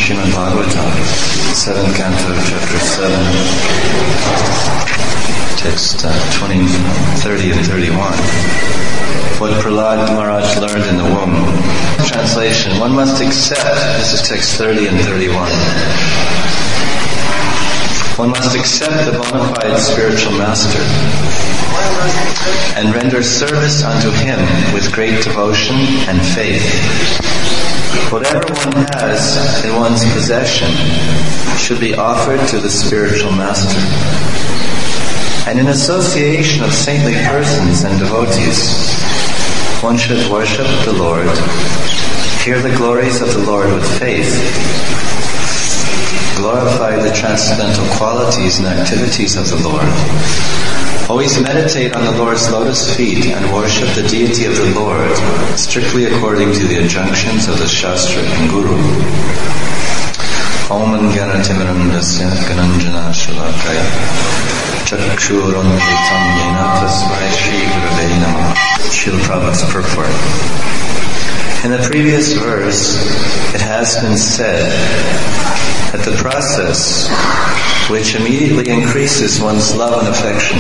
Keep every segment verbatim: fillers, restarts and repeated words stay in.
Srimad Bhagavatam, seventh canto, chapter seven, text uh, twenty, thirty and thirty-one. What Prahlad Maharaj learned in the womb. Translation, one must accept, this is text thirty and thirty-one. One must accept the bona fide spiritual master and render service unto him with great devotion and faith. Whatever one has in one's possession should be offered to the spiritual master. And in association of saintly persons and devotees, one should worship the Lord, hear the glories of the Lord with faith, glorify the transcendental qualities and activities of the Lord, always meditate on the Lord's lotus feet and worship the deity of the Lord strictly according to the injunctions of the Shastra and Guru. Om Gyanatimranasya Gananjana Shalakaya Chakshurunvitam Yena Tasmai Shri Gurave Namaha. Srila Prabhupada's purport. In the previous verse, it has been said that the process which immediately increases one's love and affection.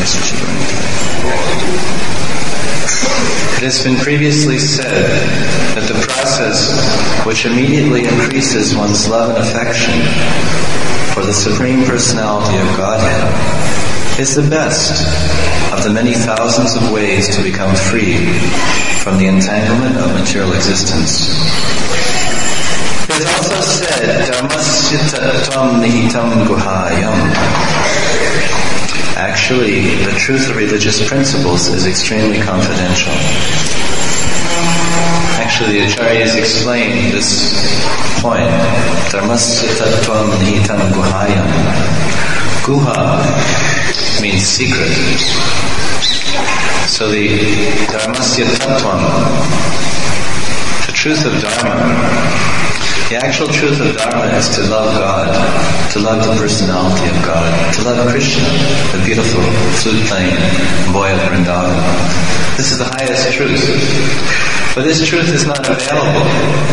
It has been previously said that the process which immediately increases one's love and affection for the Supreme Personality of Godhead is the best of the many thousands of ways to become free from the entanglement of material existence. It is also said, Dharmasya tattvam nihitam guhayam. Actually, the truth of religious principles is extremely confidential. Actually, the Acharyas explain this point. Dharmasya tattvam nihitam guhayam. Guha means secret. So the Dharmasya tattvam, the truth of Dharma, the actual truth of Dharma is to love God, to love the personality of God, to love Krishna, the beautiful flute-playing boy of Vrindavan. This is the highest truth. But this truth is not available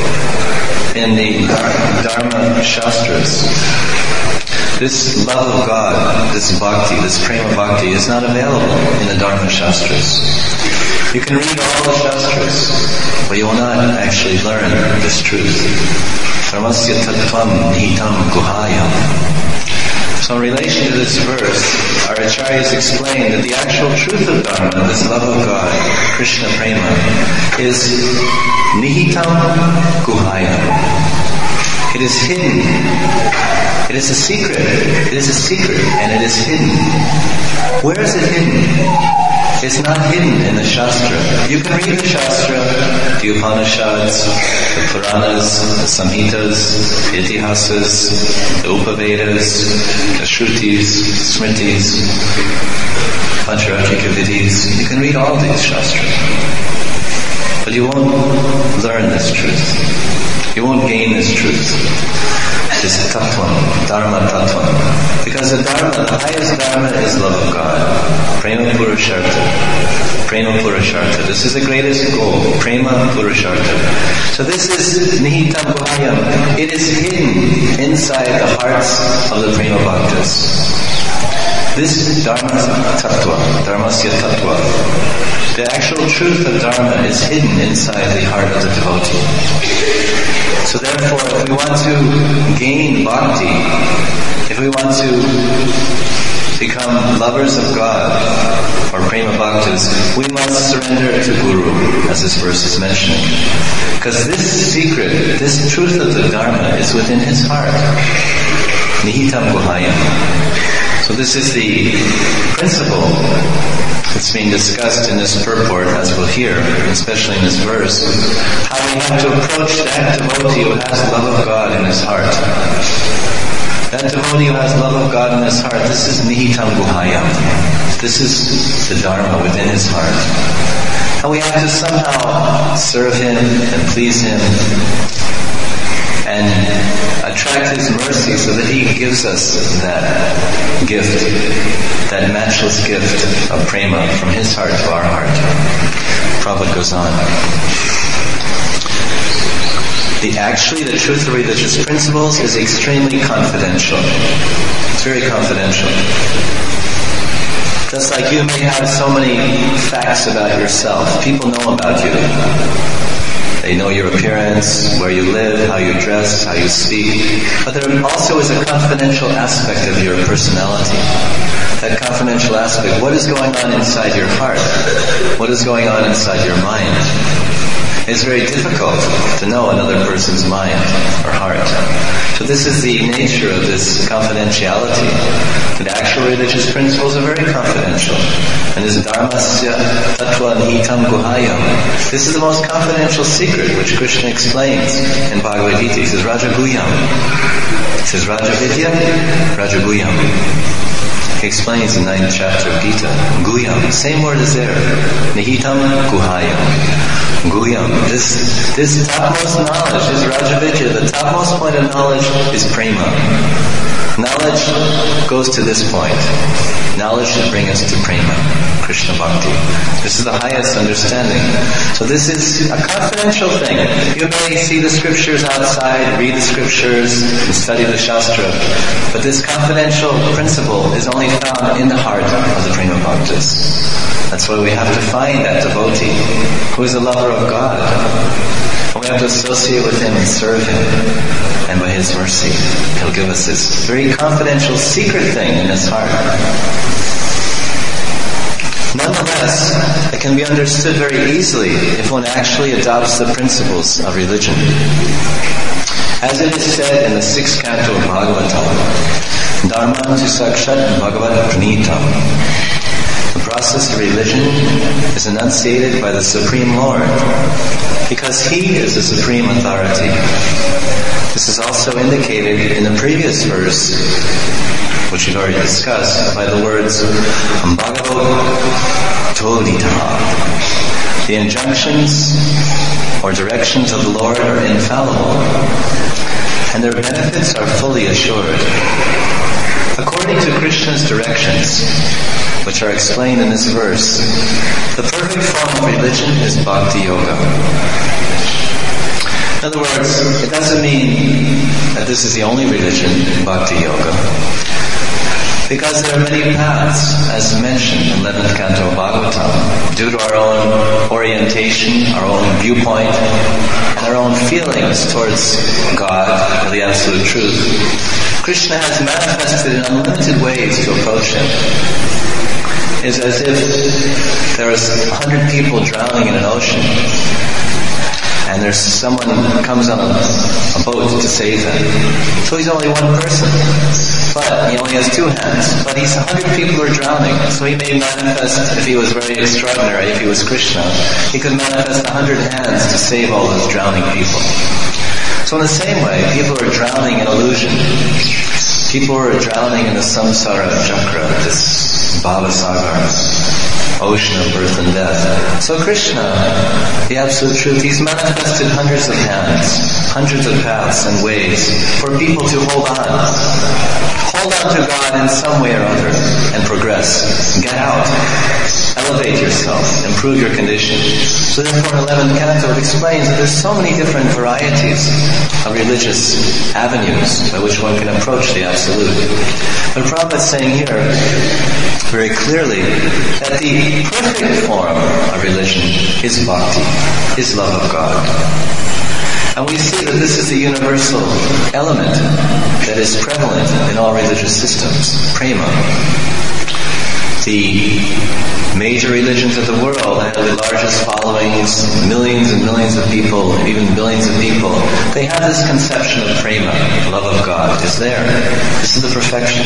in the Dharma Shastras. This love of God, this bhakti, this prema bhakti is not available in the Dharma Shastras. You can read all the Shastras, but you will not actually learn this truth. Dharmasya tattvam nihitam guhayam. So in relation to this verse, our Acharyas explain that the actual truth of Dharma, this love of God, Krishna prema, is nihitam guhayam. It is hidden. It is a secret. It is a secret, and it is hidden. Where is it hidden? It's not hidden in the Shastra. You can read the Shastra, the Upanishads, the Puranas, the Samhitas, the Itihasas, the Upavedas, the Shrutis, Smritis, Pancharatrika Vidhis. You can read all these Shastras. But you won't learn this truth. You won't gain this truth. This tattvam, dharma tattvam. Because the dharma, the highest dharma is love of God. Prema Purushartha. Prema Purushartha. This is the greatest goal. Prema Purushartha. So this is nihitam guhayam. It is hidden inside the hearts of the Prema Bhaktas. This dharma tattva, dharmasya tattva. The actual truth of dharma is hidden inside the heart of the devotee. So therefore, if we want to gain bhakti, if we want to become lovers of God, or prema bhaktas, we must surrender to Guru, as this verse is mentioning. Because this secret, this truth of the Dharma is within his heart. Nihitam guhayam. So this is the principle that's being discussed in this purport, as we'll hear, especially in this verse, how we have to approach that devotee who has love of God in his heart. That devotee who has love of God in his heart, this is nihitam guhayam. This is the Dharma within his heart. And we have to somehow serve him and please him and attract his mercy so that he gives us that gift, that matchless gift of prema from his heart to our heart. Prabhupada goes on. The actually, the truth of religious principles is extremely confidential. It's very confidential. Just like you may have so many facts about yourself. People know about you. They know your appearance, where you live, how you dress, how you speak. But there also is a confidential aspect of your personality. That confidential aspect, what is going on inside your heart? What is going on inside your mind? It's very difficult to know another person's mind or heart. So this is the nature of this confidentiality. The actual religious principles are very confidential. And this dharmasya tattva nihitam guhayam. This is the most confidential secret which Krishna explains in Bhagavad Gita. He says Rajaguyam. He says Rajavidya, Rajaguyam. He explains in the ninth chapter of Gita. Guyam, same word is there. Nihitam guhayam. Guyam, this, this topmost knowledge, this Rajavidya, the topmost point of knowledge is prema. Knowledge goes to this point. Knowledge should bring us to prema, Krishna Bhakti. This is the highest understanding. So this is a confidential thing. You may see the scriptures outside, read the scriptures, and study the Shastra, but this confidential principle is only found in the heart of the prema bhaktas. That's why we have to find that devotee who is a lover of God. And we have to associate with him and serve him. And by his mercy, he'll give us this very confidential secret thing in his heart. Nonetheless, it can be understood very easily if one actually adopts the principles of religion. As it is said in the sixth canto of Bhagavatam, Dharma tu sakshat bhagavat pranitam. The process of religion is enunciated by the Supreme Lord because He is the supreme authority. This is also indicated in the previous verse, which we've already discussed, by the words Bhagavad Tolitaha. The injunctions or directions of the Lord are infallible, and their benefits are fully assured. According to Krishna's directions, which are explained in this verse, the perfect form of religion is Bhakti Yoga. In other words, it doesn't mean that this is the only religion, Bhakti Yoga, because there are many paths, as mentioned in eleventh canto of Bhagavatam, due to our own orientation, our own viewpoint, and our own feelings towards God, or the Absolute Truth. Krishna has manifested in unlimited ways to approach Him. It's as if there is a hundred people drowning in an ocean, and there's someone who comes on a, a boat to save them. So he's only one person, but he only has two hands. But he's a hundred people who are drowning, so he may manifest, if he was very extraordinary, if he was Krishna, he could manifest a hundred hands to save all those drowning people. So in the same way, people are drowning in illusion. People are drowning in the samsara chakra, this bhava sagar, ocean of birth and death. So Krishna, the Absolute Truth, He's manifested hundreds of hands, hundreds of paths and ways for people to hold on. Hold on to God in some way or other and progress. Get out. Elevate yourself. Improve your condition. So therefore in eleventh canto it explains that there's so many different varieties of religious avenues by which one can approach the Absolute. But Prabhupada is saying here very clearly that the perfect form of religion is bhakti, is love of God. And we see that this is the universal element that is prevalent in all religious systems, prema. The major religions of the world have the largest followings, millions and millions of people, even billions of people. They have this conception of prema, love of God, is there. This is the perfection.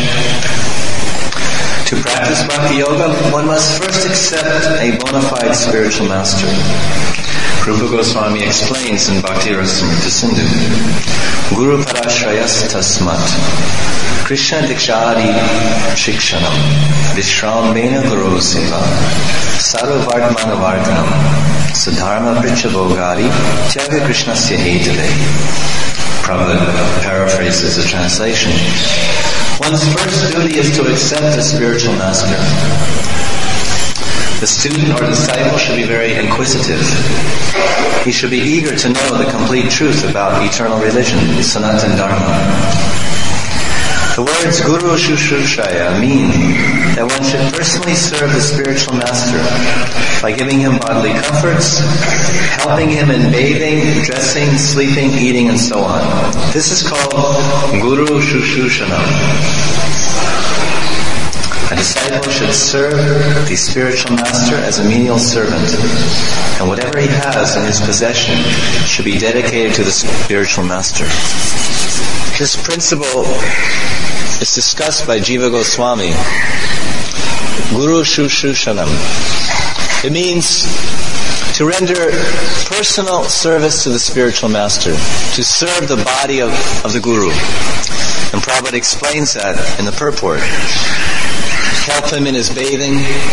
To practice Bhakti Yoga, one must first accept a bona fide spiritual master. Rupa Goswami explains in Bhakti Rasamrita Sindhu, Guru Parashrayas Tasmat, Krishna Dikshari Shikshanam, Vishrambena Guru Seva, Sarvardmana Vardhanam, Sadharma Prichabogari, Tyaga Krishna Hetave. Prabhupada paraphrases the translation. One's first duty is to accept a spiritual master. The student or disciple should be very inquisitive. He should be eager to know the complete truth about eternal religion, Sanatana Dharma. The words Guru Shushrusaya mean that one should personally serve the spiritual master by giving him bodily comforts, helping him in bathing, dressing, sleeping, eating, and so on. This is called Guru Shushrushana. A disciple should serve the spiritual master as a menial servant, and whatever he has in his possession should be dedicated to the spiritual master. This principle is discussed by Jiva Goswami, Guru Shushrushana. It means to render personal service to the spiritual master, to serve the body of, of the Guru. And Prabhupada explains that in the purport. Help him in his bathing,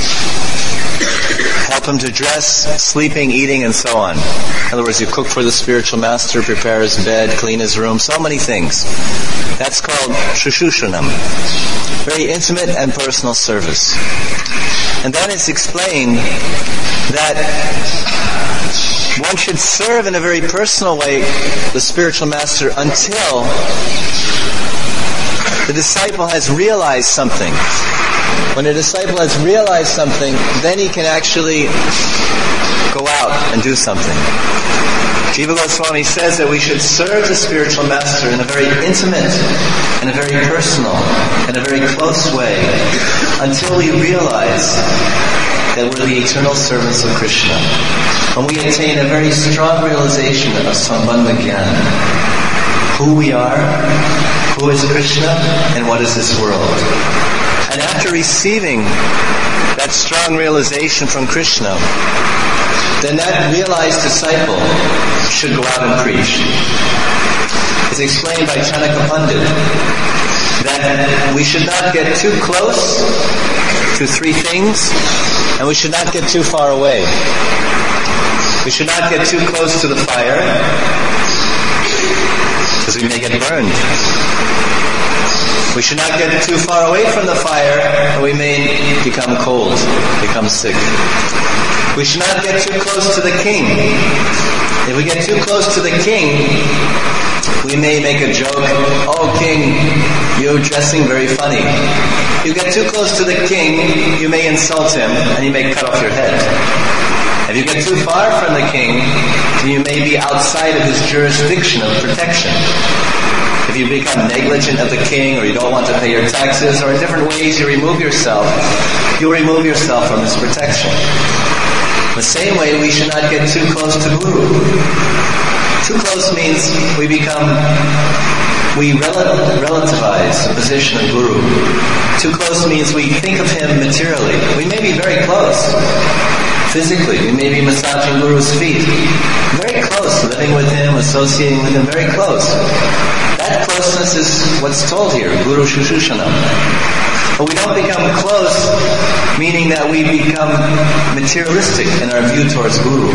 help him to dress, sleeping, eating, and so on. In other words, you cook for the spiritual master, prepare his bed, clean his room, so many things. That's called Shushrushana. Very intimate and personal service. And then it's explained that one should serve in a very personal way the spiritual master until the disciple has realized something. When a disciple has realized something, then he can actually go out and do something. Jiva Goswami says that we should serve the spiritual master in a very intimate and a very personal and a very close way until we realize that we're the eternal servants of Krishna. When we attain a very strong realization of Sambandha Gyan, who we are, who is Krishna, and what is this world. And after receiving that strong realization from Krishna, then that realized disciple should go out and preach. It's explained by Chanaka Pandit that we should not get too close to three things, and we should not get too far away. We should not get too close to the fire, because we may get burned. We should not get too far away from the fire, or we may become cold, become sick. We should not get too close to the king. If we get too close to the king, we may make a joke, "Oh king, you're dressing very funny." If you get too close to the king, you may insult him, and he may cut off your head. If you get too far from the king, you may be outside of his jurisdiction of protection. If you become negligent of the king, or you don't want to pay your taxes, or in different ways you remove yourself, you'll remove yourself from his protection. The same way, we should not get too close to Guru. Too close means we become, we rel- relativize the position of Guru. Too close means we think of him materially. We may be very close. Physically, we may be massaging Guru's feet. Very close, living with him, associating with him, very close. That closeness is what's told here, Guru Shushrushana. But we don't become close, meaning that we become materialistic in our view towards Guru.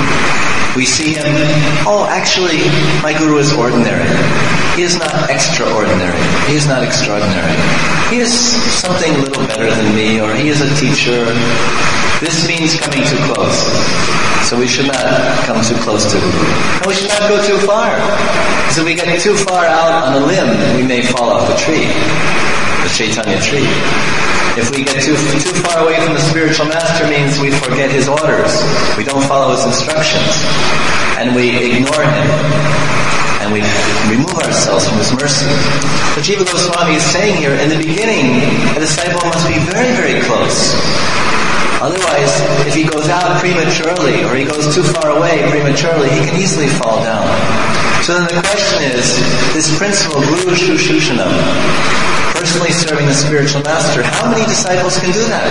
We see him, oh, actually, my Guru is ordinary. He is not extraordinary. He is not extraordinary. He is something a little better than me, or he is a teacher. This means coming too close. So we should not come too close to Guru. And we should not go too far. Because if we get too far out on a limb, we may fall off the tree, the Chaitanya tree. If we get too too far away from the spiritual master, means we forget his orders. We don't follow his instructions. And we ignore him. And we remove ourselves from his mercy. What Jiva Goswami is saying here, in the beginning, a disciple must be very, very close. Otherwise, if he goes out prematurely, or he goes too far away prematurely, he can easily fall down. So then the question is, this principle, Guru Shushrushana, personally serving the spiritual master, how many disciples can do that?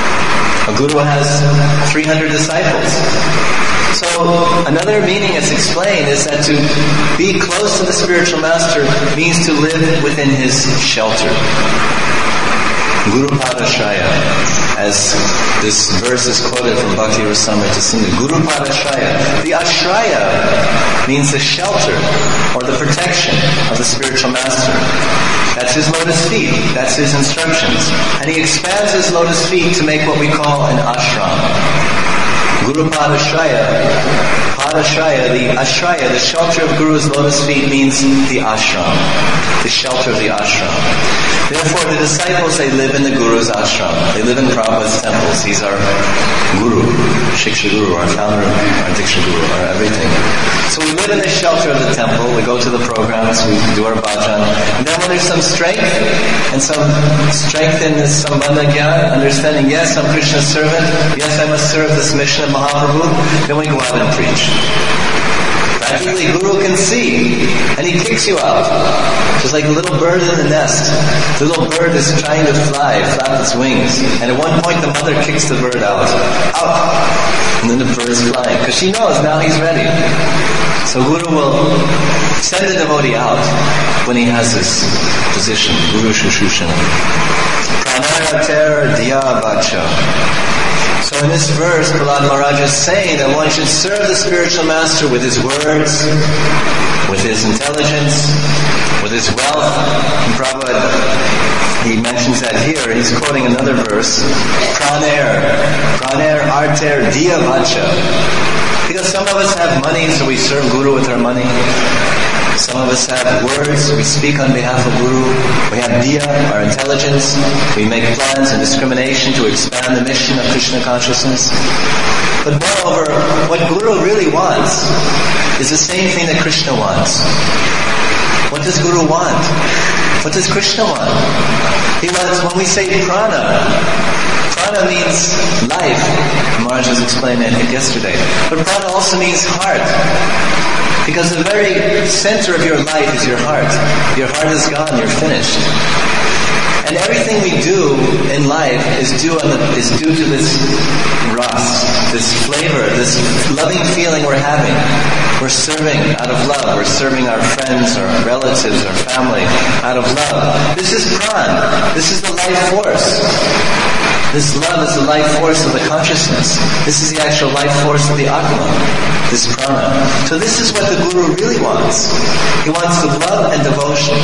A guru has three hundred disciples. So another meaning that's explained is that to be close to the spiritual master means to live within his shelter. Guru Padashraya, as this verse is quoted from Bhakti Rasamrita Sindhu. Guru Padashraya. The Ashraya means the shelter or the protection of the spiritual master. That's his lotus feet. That's his instructions. And he expands his lotus feet to make what we call an ashram. Guru Padashraya, Padashraya, the Ashraya, the shelter of Guru's lotus feet means the ashram, the shelter of the ashram. Therefore, the disciples, they live in the Guru's ashram. They live in Prabhupada's temples. He's our Guru, Shiksha Guru, our founder, our Diksha Guru, our everything. So we live in the shelter of the temple. We go to the programs, we do our bhajan. And then when there's some strength, and some strength in this Sambandha Jnana, understanding, yes, I'm Krishna's servant, yes, I must serve this mission of Mahaprabhu, then we go out and preach. Practically, Guru can see, and he kicks you out. Just like a little bird in the nest. The little bird is trying to fly, flap its wings, and at one point the mother kicks the bird out. Out! And then the bird is flying, because she knows now he's ready. So Guru will send the devotee out when he has this position, Guru Shushushan. Pranayatera Diya Vacha. So in this verse, Prahlad Maharaj is saying that one should serve the spiritual master with his words, with his intelligence, with his wealth. And Prabhupada, he mentions that here. He's quoting another verse. Praner, praner arter diya vacha. Because some of us have money, so we serve Guru with our money. Some of us have words, we speak on behalf of Guru. We have diya, our intelligence. We make plans and discrimination to expand the mission of Krishna consciousness. But moreover, what Guru really wants is the same thing that Krishna wants. What does Guru want? What does Krishna want? He wants, when we say prana, prana means life. Maharaj was explaining that yesterday. But prana also means heart. Because the very center of your life is your heart. Your heart is gone, you're finished. And everything we do in life is due, on the, is due to this ras, this flavor, this loving feeling we're having. We're serving out of love. We're serving our friends, our relatives, our family out of love. This is pran. This is the life force. This love is the life force of the consciousness. This is the actual life force of the Atma, this prana. So this is what the Guru really wants. He wants the love and devotion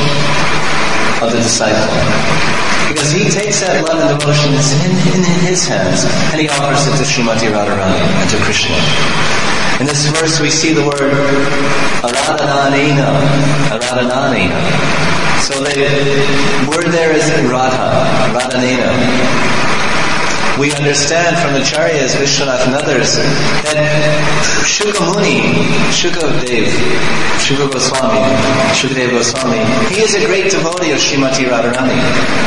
of the disciple. Because he takes that love and devotion in, in his hands, and he offers it to Srimati Radharani and to Krishna. In this verse we see the word Aradhananena, Aradhananena. So the word there is Radha, Radhanena. We understand from the Acharyas, Vishwanath and others, that Shuka Muni, Shuka Dev, Shuka Goswami, Shukadev Goswami, he is a great devotee of Srimati Radharani.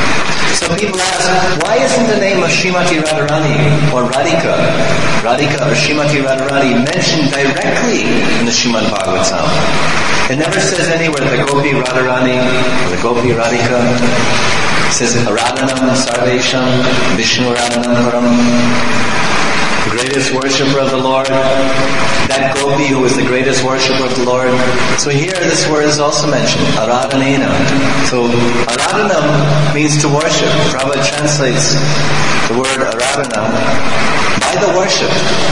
So people ask, why isn't the name of Srimati Radharani or Radhika, Radhika or Srimati Radharani mentioned directly in the Srimad Bhagavatam? It never says anywhere the Gopi Radharani or the Gopi Radhika. It says Aradhanam Sarvesham Vishnu Aradhanam Param. The greatest worshipper of the Lord. That Gopi who is the greatest worshipper of the Lord. So here this word is also mentioned, Aradhanena. So Aradhanam means to worship. Prabhupada translates the word Aradhanam by the worship.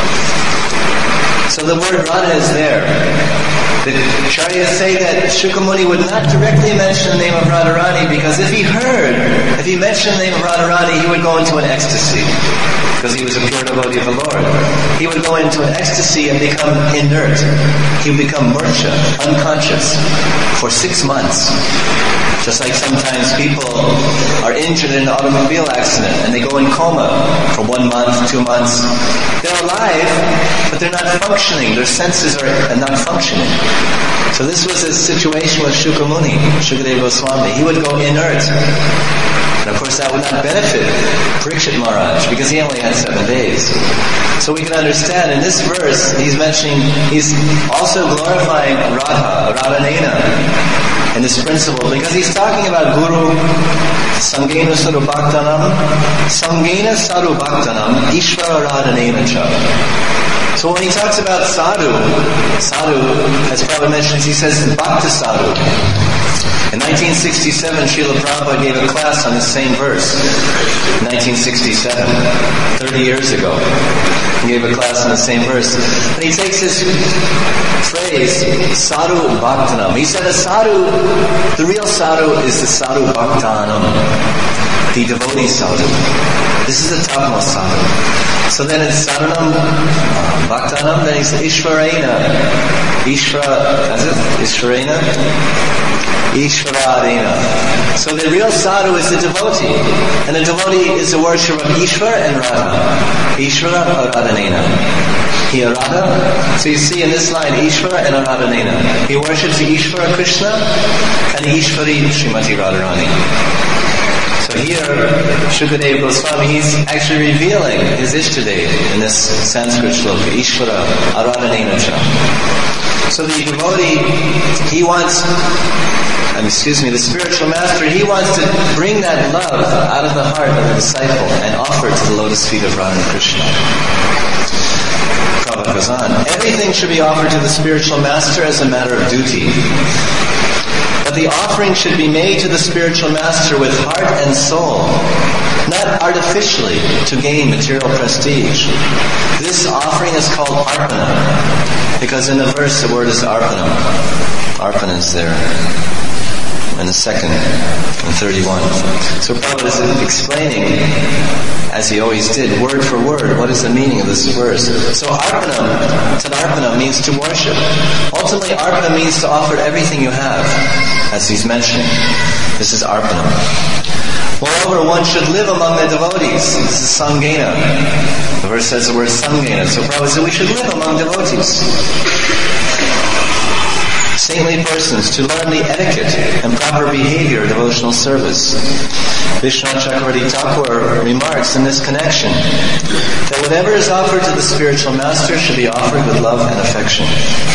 So the word Radha is there. The Acharyas say that Shukamuni would not directly mention the name of Radharani because if he heard, if he mentioned the name of Radharani, he would go into an ecstasy because he was a pure devotee of the Lord. He would go into an ecstasy and become inert. He would become murcha, unconscious, for six months. Just like sometimes people are injured in an automobile accident and they go in coma for one month, two months. They're alive, but they're not functioning. Their senses are not functioning. So this was a situation with Shukamuni, Shukadeva Goswami. He would go inert. And of course that would not benefit Parikshit Maharaj because he only had seven days. So we can understand in this verse, he's mentioning, he's also glorifying Radha, Radhanena. And this principle, because he's talking about Guru, Sangena Sarubhaktanam, Sangena Sarubhaktanam, Ishvara Radhanena Cha. So when he talks about sadhu, sadhu, as Prabhupada mentions, he says Bhakta sadhu. In nineteen sixty-seven, Srila Prabhupada gave a class on the same verse. nineteen sixty-seven, thirty years ago. He gave a class on the same verse. And he takes this phrase, sadhu bhaktanam. He said a sadhu, the real sadhu is the sadhu bhaktanam, the devotee sadhu. This is the topmost sadhu. So then it's sadhanam, uh, bhaktanam, then he's ishvarena. Ishvara, that's it? Ishvarena? Ishvararena. So the real sadhu is the devotee. And the devotee is the worship of Ishvara and Radha. Ishvara Aradhanena. He Aradha. So you see in this line, Ishvara and Aradhanena. He worships the Ishvara Krishna and the Ishvari Srimati Radharani. So here, Shukadeva Goswami, he's actually revealing his Ishtadev in this Sanskrit shloka, Ishvara Aradhanena Cha. So the devotee, he wants, um, excuse me, the spiritual master, he wants to bring that love out of the heart of the disciple and offer it to the lotus feet of Radha and Krishna. Prabhupada goes on, everything should be offered to the spiritual master as a matter of duty. But the offering should be made to the spiritual master with heart and soul, not artificially to gain material prestige. This offering is called arpana, because in the verse the word is arpanam. Arpana is there. And the second, in thirty-one. So Prabhupada is explaining, as he always did, word for word, what is the meaning of this verse. So arpanam, tadarpanam, means to worship. Ultimately, arpana means to offer everything you have, as he's mentioning. This is arpanam. Moreover, one should live among the devotees. This is sangena. The verse says the word sangena. So Prabhupada said we should live among devotees. Saintly persons, to learn the etiquette and proper behavior of devotional service. Vishwanath Chakravarti Thakur remarks in this connection that whatever is offered to the spiritual master should be offered with love and affection,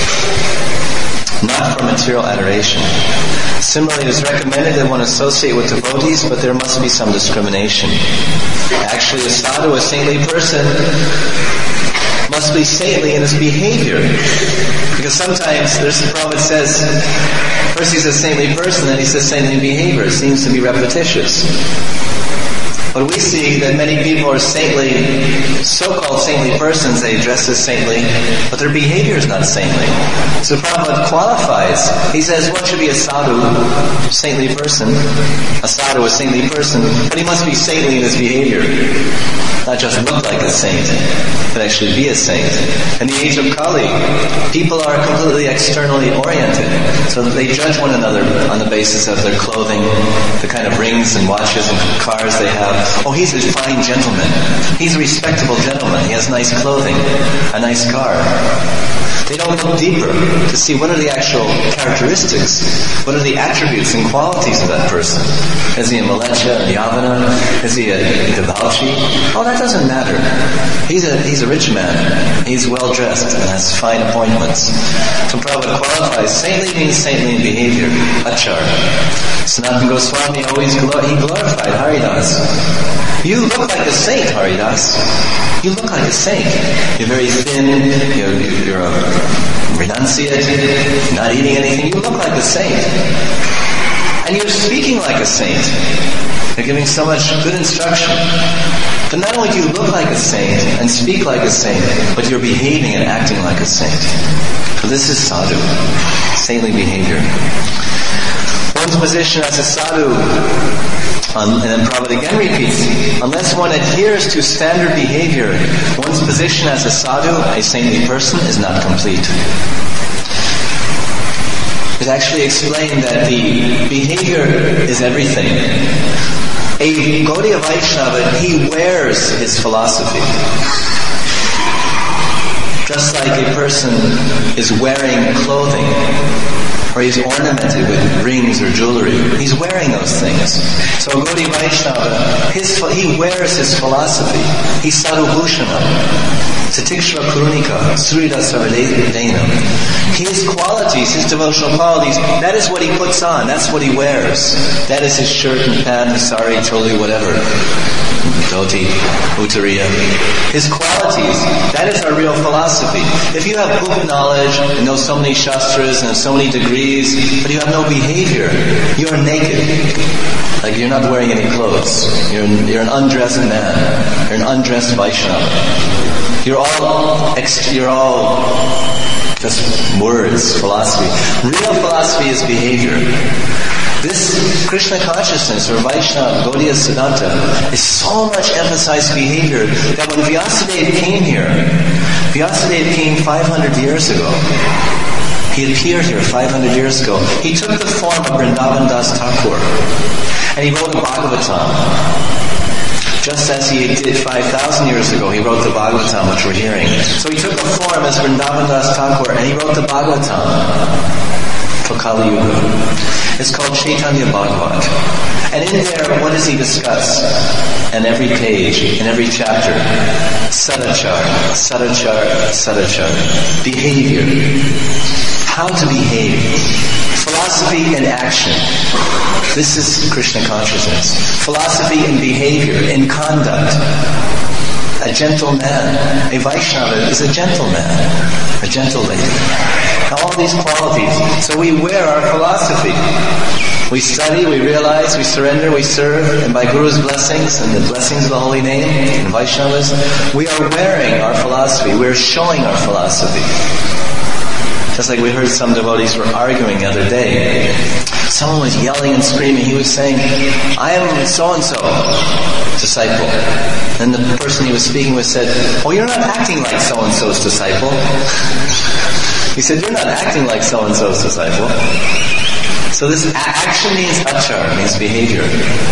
not for material adoration. Similarly, it is recommended that one associate with devotees, but there must be some discrimination. Actually, a sadhu, a saintly person, must be saintly in his behavior. Because sometimes there's the Prabhupada says, first he says saintly person, then he says saintly behavior. It seems to be repetitious. But we see that many people are saintly, so-called saintly persons, they dress as saintly, but their behavior is not saintly. So Prabhupada qualifies. He says one should be a sadhu, saintly person, a sadhu, a saintly person, but he must be saintly in his behavior. Not just look like a saint, but actually be a saint. In the age of Kali, people are completely externally oriented, so that they judge one another on the basis of their clothing, the kind of rings and watches and cars they have. Oh, he's a fine gentleman. He's a respectable gentleman. He has nice clothing, a nice car. They don't look deeper to see what are the actual characteristics, what are the attributes and qualities of that person. Is he a Malecha, a Yavana? Is he a Devalchi? Oh, that doesn't matter. He's a he's a rich man. He's well dressed and has fine appointments. So Prabhupada qualifies. Saintly means saintly in behavior. Achar. Sanatana Goswami always glor- he glorified Haridas. You look like a saint, Haridas. You look like a saint. You're very thin. You're, you're a renunciate. Not eating anything. You look like a saint. And you're speaking like a saint. You're giving so much good instruction. But not only do you look like a saint and speak like a saint, but you're behaving and acting like a saint. So this is sadhu, saintly behavior. One's position as a sadhu, um, and then Prabhupada again repeats, unless one adheres to standard behavior, one's position as a sadhu, a saintly person, is not complete. It's actually explained that the behavior is everything. A Gaudiya Vaishnava, he wears his philosophy. Just like a person is wearing clothing, or he's ornamented with rings or jewelry. He's wearing those things. So Gaudiya Vaishnava, his, he wears his philosophy. He's sadhu bhushana. Satikshva Kurunika, Surida Sarvadena. His qualities, his devotional qualities, that is what he puts on, that's what he wears. That is his shirt and pant, sari, choli, whatever. Dhoti, Uttariya. His qualities, that is our real philosophy. If you have book knowledge and know so many shastras and so many degrees, but you have no behavior, you are naked. Like you're not wearing any clothes. You're, you're an undressed man. You're an undressed Vaishnava. You're all, you're all just words, philosophy. Real philosophy is behavior. This Krishna consciousness, or Vaishnava, Gaudiya Siddhanta, is so much emphasized behavior that when Vyasadeva came here, Vyasadeva came five hundred years ago. He appeared here five hundred years ago. He took the form of Vrindavan Das Thakur, and he wrote a Bhagavatam. Just as he did five thousand years ago, he wrote the Bhagavatam, which we're hearing. So he took the form as Vrindavan Das Thakur, and he wrote the Bhagavatam for Kali Yuga. It's called Chaitanya Bhagavat. And in there, what does he discuss? In every page, in every chapter, Sadachar, Sadachar, Sadachar. Behavior. How to behave. Philosophy and action. This is Krishna consciousness. Philosophy and behavior, in conduct. A gentle man. A Vaishnava is a gentle man. A gentle lady. All these qualities. So we wear our philosophy. We study, we realize, we surrender, we serve, and by Guru's blessings and the blessings of the holy name and Vaishnavas, we are wearing our philosophy. We are showing our philosophy. Just like we heard some devotees were arguing the other day. Someone was yelling and screaming. He was saying, I am so-and-so disciple. And the person he was speaking with said, oh, you're not acting like so-and-so's disciple. He said, you're not acting like so-and-so's disciple. So this action means achar, means behavior.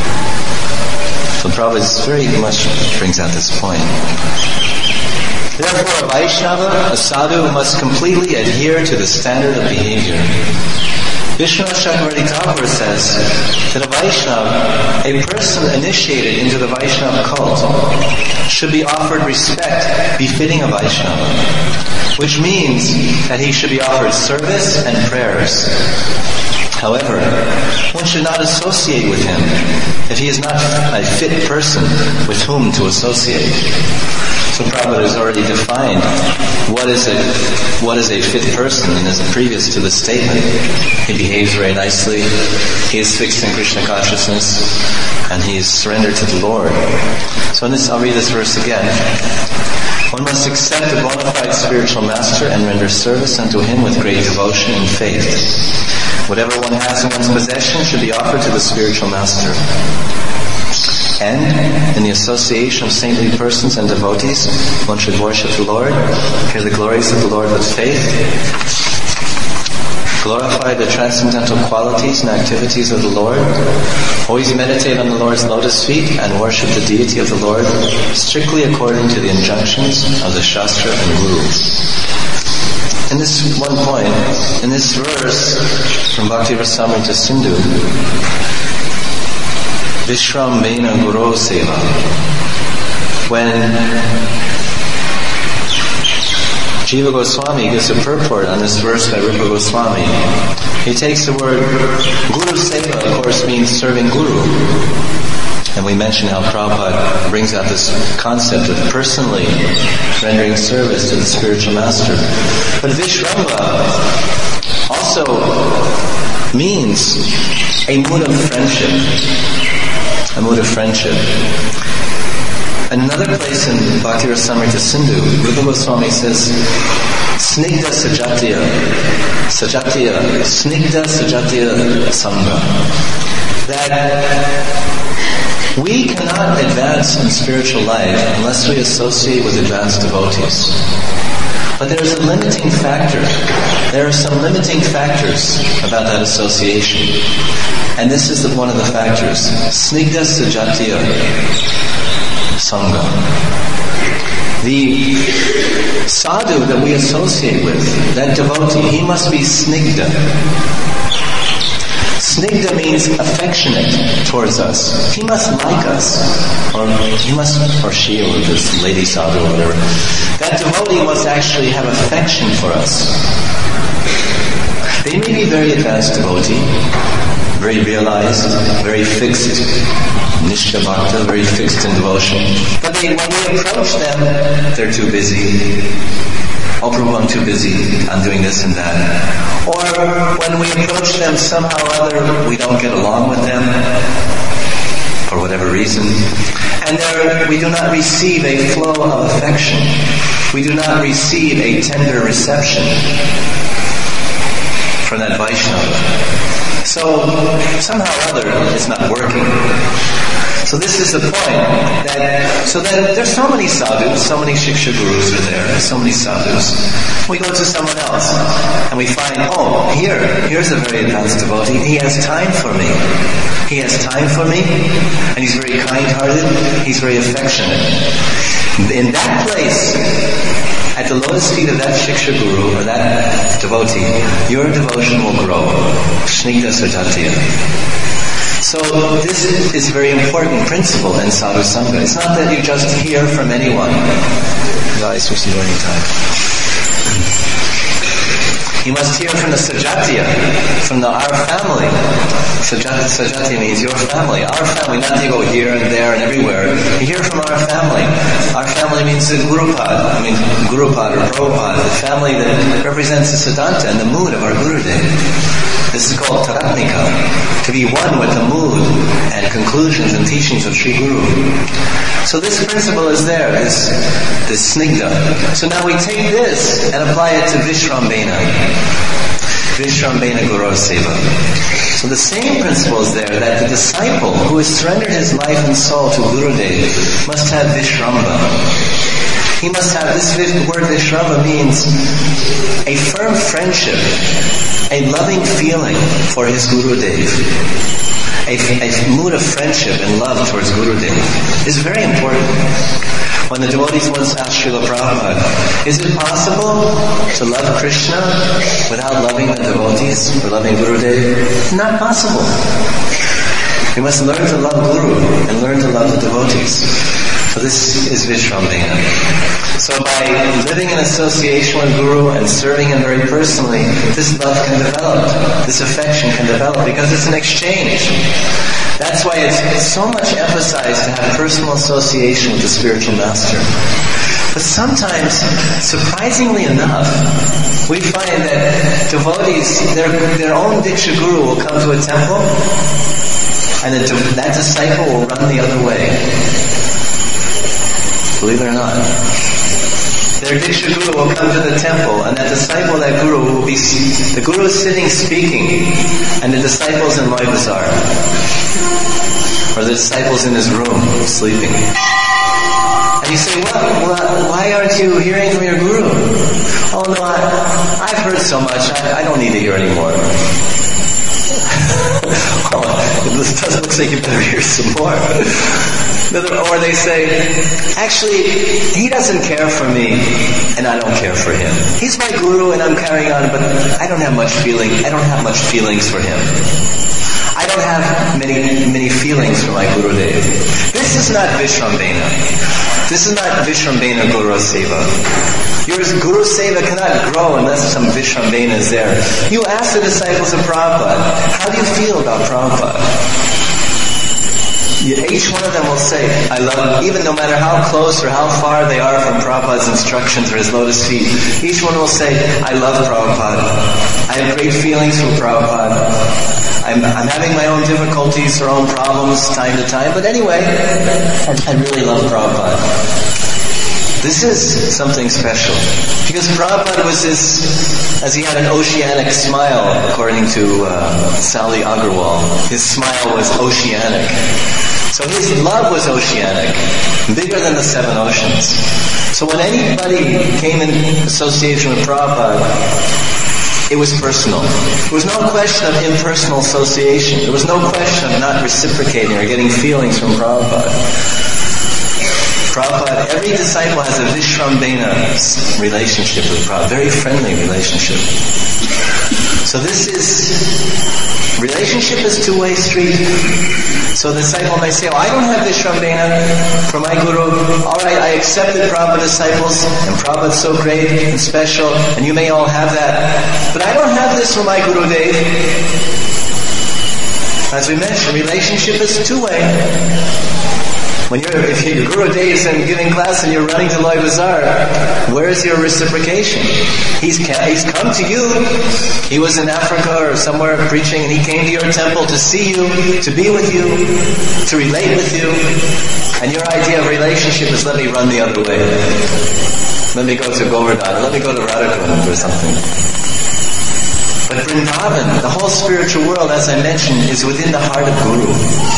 So Prabhupada very much brings out this point. Therefore, a Vaishnava, a sadhu, must completely adhere to the standard of behavior. Vishwanath Chakravarti Thakur says that a Vaishnava, a person initiated into the Vaishnava cult, should be offered respect befitting a Vaishnava, which means that he should be offered service and prayers. However, one should not associate with him if he is not a fit person with whom to associate. So Prabhupada has already defined what is a what is a fit person, and is previous to the statement. He behaves very nicely, he is fixed in Krishna consciousness, and he is surrendered to the Lord. So in this, I'll read this verse again. One must accept a bona fide spiritual master and render service unto him with great devotion and faith. Whatever one has in one's possession should be offered to the spiritual master. And, in the association of saintly persons and devotees, one should worship the Lord, hear the glories of the Lord with faith, glorify the transcendental qualities and activities of the Lord, always meditate on the Lord's lotus feet, and worship the deity of the Lord strictly according to the injunctions of the Shastra and rules. In this one point, in this verse from Bhakti Rasamrita Sindhu, Vishram Mena Guru Seva, when Jiva Goswami gives a purport on this verse by Rupa Goswami, he takes the word Guru Seva, of course, means serving Guru. And we mentioned how Prabhupada brings out this concept of personally rendering service to the spiritual master. But Vishramba also means a mood of friendship. A mood of friendship. Another place in Bhakti Rasamrita Sindhu, Rupa Goswami says, Snigdha Sajatya, Sajatya, Snigdha Sajatya Sangha. That we cannot advance in spiritual life unless we associate with advanced devotees. But there is a limiting factor. There are some limiting factors about that association. And this is the, one of the factors. Snigdha Sajatya Sangha. The sadhu that we associate with, that devotee, he must be snigdha. Snigdha means affectionate towards us. He must like us. Or he must, or she, or this lady sadhu or whatever. That devotee must actually have affection for us. They may be very advanced devotee, very realized, very fixed, Nishta Bhakta, very fixed in devotion. But they, when we approach them, they're too busy. Oh, Prabhu, I'm too busy. I'm doing this and that. Or when we approach them somehow or other, we don't get along with them for whatever reason. And there, we do not receive a flow of affection. We do not receive a tender reception from that Vaishnava. So, somehow or other, it's not working. So this is the point. That, so then, there's so many sadhus, so many Shiksha Gurus are there, so many sadhus. We go to someone else, and we find, oh, here, here's a very advanced devotee. He has time for me. He has time for me, and he's very kind-hearted, he's very affectionate. In that place, at the lotus feet of that Shiksha Guru, or that devotee, your devotion will grow. Snigdha Sajatiya. So this is a very important principle in Sadhu Sangha. It's not that you just hear from anyone. Guys, we're learning time. You must hear from the Sajatiya, from the our family. Sajatiya, Sajatiya means your family. Our family, not you go here and there and everywhere. You hear from our family. Our family means the Gurupad. I mean, Gurupad or Prabhupada, the family that represents the Siddhanta and the mood of our Gurudev. This is called Taratmika, to be one with the mood and conclusions and teachings of Sri Guru. So this principle is there, this, this snigdha. So now we take this and apply it to Vishrambena. Vishrambena Guru Seva. So the same principle is there, that the disciple who has surrendered his life and soul to Gurudev must have Vishramba. He must have, this word Vishramba means a firm friendship, a loving feeling for his Gurudev. A, a mood of friendship and love towards Gurudev is very important. When the devotees once asked Srila Prabhupada, is it possible to love Krishna without loving the devotees or loving Gurudev? Not possible. We must learn to love Guru and learn to love the devotees. So this is Vishrambena. So by living in association with Guru and serving him very personally, this love can develop, this affection can develop, because it's an exchange. That's why it's, it's so much emphasized to have personal association with the spiritual master. But sometimes, surprisingly enough, we find that devotees, their, their own Diksha Guru will come to a temple, and the, that disciple will run the other way. Believe it or not. Their Diksha Guru will come to the temple, and that disciple, that Guru will be, the Guru is sitting speaking, and the disciple's in Loi Bazaar. Or the disciple's in his room, sleeping. And you say, well, well, why aren't you hearing from your Guru? Oh no, I, I've heard so much, I, I don't need to hear anymore. Oh, it doesn't look like you better hear some more. Or they say, actually, he doesn't care for me, and I don't care for him. He's my Guru, and I'm carrying on, but I don't have much feeling. I don't have much feelings for him. I don't have many, many feelings for my Gurudev. This is not Vishrambena. This is not Vishrambena Guru Seva. Your Guru Seva cannot grow unless some Vishrambena is there. You ask the disciples of Prabhupada, how do you feel about Prabhupada? Each one of them will say, I love him, even no matter how close or how far they are from Prabhupada's instructions or his lotus feet. Each one will say, I love Prabhupada. I have great feelings for Prabhupada. I'm, I'm having my own difficulties or own problems time to time, but anyway, I, I really love Prabhupada. This is something special. Because Prabhupada was this, as he had an oceanic smile, according to uh, Sally Agarwal. His smile was oceanic. So his love was oceanic, bigger than the seven oceans. So when anybody came in association with Prabhupada, it was personal. There was no question of impersonal association. There was no question of not reciprocating or getting feelings from Prabhupada. Prabhupada, every disciple has a Vishrambena relationship with Prabhupada, very friendly relationship. So this is, relationship is two-way street. So the disciple may say, oh, I don't have Vishrambena for my Guru. Alright, I accepted Prabhupada disciples, and Prabhupada's so great and special, and you may all have that. But I don't have this for my Gurudev. As we mentioned, relationship is two-way. When you're, if your Guru Dev is giving class and you're running to Loi Bazaar, where is your reciprocation? He's, he's come to you. He was in Africa or somewhere preaching, and he came to your temple to see you, to be with you, to relate with you. And your idea of relationship is, let me run the other way. Let me go to Govardhan, let me go to Radhakund or something. But Vrindavan, the whole spiritual world, as I mentioned, is within the heart of Guru.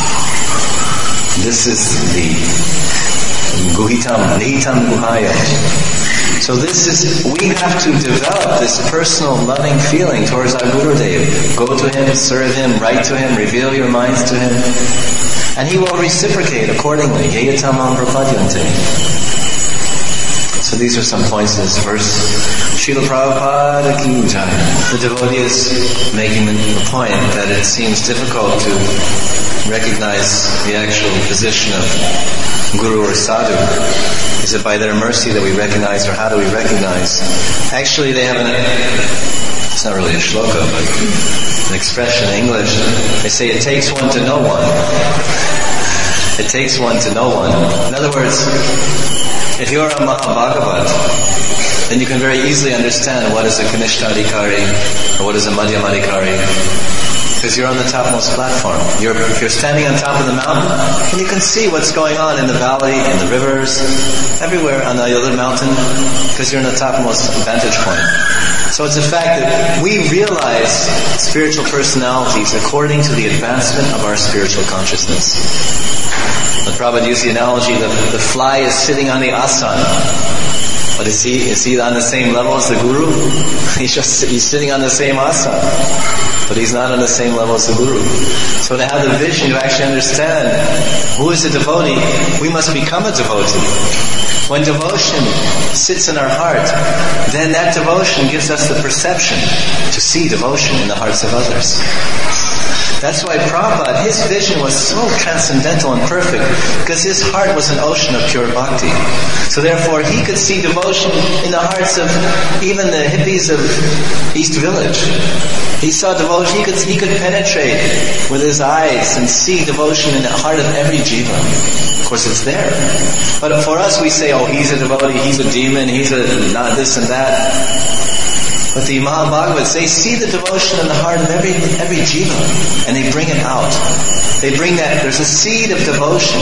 This is the Guhitam, Nihitam Guhaya. So this is, we have to develop this personal loving feeling towards our Gurudev. Go to him, serve him, write to him, reveal your minds to him. And he will reciprocate accordingly. Yeyatamam prapadyante. So these are some points in this verse. Srila Prabhupada ki jai. The devotee is making the point that it seems difficult to recognize the actual position of Guru or Sadhu. Is it by their mercy that we recognize, or how do we recognize? Actually, they have an, it's not really a shloka, but an expression in English. They say it takes one to know one. It takes one to know one. In other words, if you're a Mahabhagavat, then you can very easily understand what is a Kanishta Adhikari or what is a Madhyamadhikari. Because you're on the topmost platform. You're, if you're standing on top of the mountain, and you can see what's going on in the valley, in the rivers, everywhere on the other mountain, because you're in the topmost vantage point. So it's a fact that we realize spiritual personalities according to the advancement of our spiritual consciousness. The Prabhupada used the analogy that the fly is sitting on the asana. But is he, is he on the same level as the Guru? He's just, he's sitting on the same asana. But he's not on the same level as the Guru. So to have the vision to actually understand who is a devotee, we must become a devotee. When devotion sits in our heart, then that devotion gives us the perception to see devotion in the hearts of others. That's why Prabhupada, his vision was so transcendental and perfect, because his heart was an ocean of pure bhakti. So therefore, he could see devotion in the hearts of even the hippies of East Village. He saw devotion, he could, he could penetrate with his eyes and see devotion in the heart of every jiva. Of course, it's there. But for us, we say, oh, he's a devotee, he's a demon, he's a not this and that. But the Mahabhagavats, they see the devotion in the heart of every every jiva, and they bring it out. They bring that, there's a seed of devotion.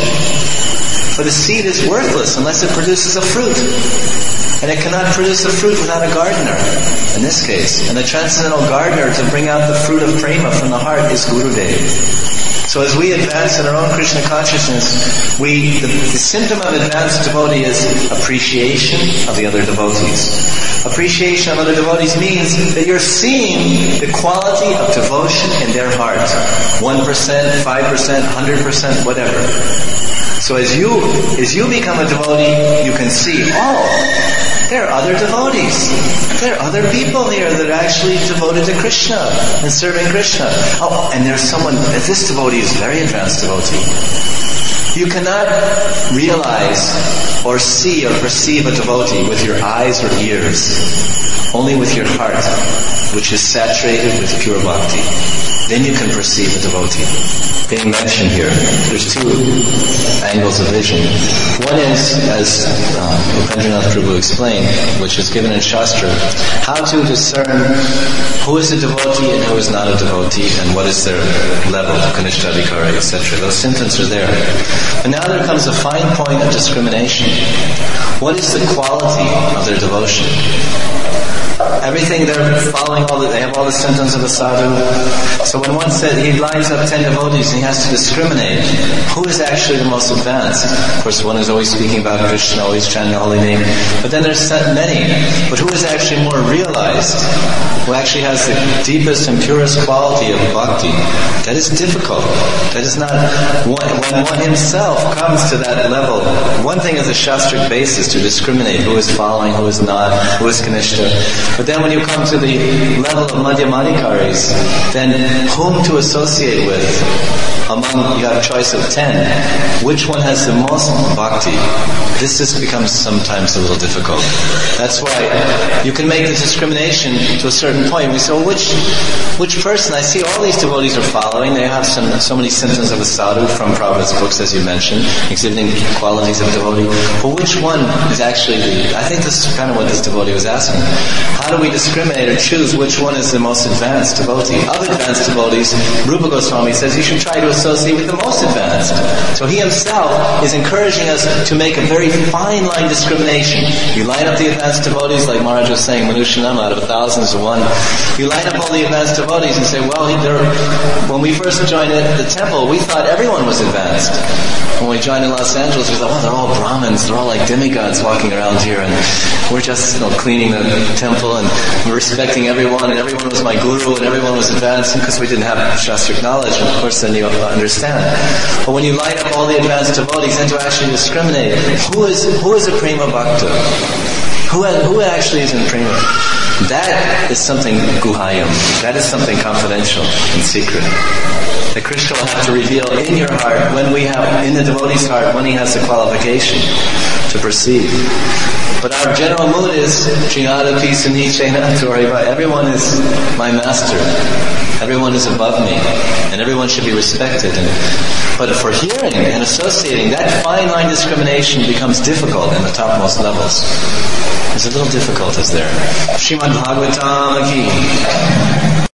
But the seed is worthless unless it produces a fruit. And it cannot produce a fruit without a gardener, in this case. And the transcendental gardener to bring out the fruit of prema from the heart is Gurudev. So as we advance in our own Krishna consciousness, we, the, the symptom of advanced devotee is appreciation of the other devotees. Appreciation of other devotees means that you're seeing the quality of devotion in their heart. one percent, five percent, one hundred percent, whatever. So as you, as you become a devotee, you can see, oh, there are other devotees. There are other people here that are actually devoted to Krishna and serving Krishna. Oh, and there's someone, this devotee is a very advanced devotee. You cannot realize or see or perceive a devotee with your eyes or ears, only with your heart, which is saturated with pure bhakti. Then you can perceive a devotee. Being mentioned here, there's two angles of vision. One is, as uh, Upendranath Prabhu explained, which is given in Shastra, how to discern who is a devotee and who is not a devotee, and what is their level, Kanishta Adhikari, et cetera. Those symptoms are there. But now there comes a fine point of discrimination. What is the quality of their devotion? Everything they're following, all the, they have all the symptoms of a sadhu. So when one said he lines up ten devotees and he has to discriminate who is actually the most advanced. Of course, one is always speaking about Krishna, always chanting the holy name. But then there's many. But who is actually more realized? Who actually has the deepest and purest quality of bhakti? That is difficult. That is not, when one himself comes to that level, one thing is a shastric basis to discriminate who is following, who is not, who is Kanishta. But then when you come to the level of Madhyamadhikaris, then whom to associate with, among, you have a choice of ten, which one has the most bhakti? This just becomes sometimes a little difficult. That's why you can make the discrimination to a certain point. We say, well, which which person? I see all these devotees are following. They have some so many symptoms of a sadhu from Prabhupada's books, as you mentioned, exhibiting qualities of devotee. But which one is actually the... I think this is kind of what this devotee was asking. How do we discriminate or choose which one is the most advanced devotee? Other advanced devotees, Rupa Goswami says you should try to associate with the most advanced. So he himself is encouraging us to make a very fine line discrimination. You line up the advanced devotees, like Maharaj was saying, Manushanam, out of thousands of one. You line up all the advanced devotees and say, well, when we first joined the temple, we thought everyone was advanced. When we joined in Los Angeles, we thought, oh, they're all Brahmins, they're all like demigods walking around here, and we're just, you know, cleaning the temple and we're respecting everyone, and everyone was my guru, and everyone was advanced, because we didn't have Shastric knowledge, and of course then you understand. But when you line up all the advanced devotees and to actually discriminate, who is who is a prima bhakta? Who who actually is in prema? That is something guhayam. That is something confidential and secret. That Krishna will have to reveal in your heart, when we have, in the devotee's heart, when he has the qualification to perceive. But our general mood is, Jnana Pisani Chena Toriva. Everyone is my master. Everyone is above me. And everyone should be respected. And, but for hearing and associating, that fine line discrimination becomes difficult in the topmost levels. It's a little difficult, is there? Srimad Bhagavatam Ki.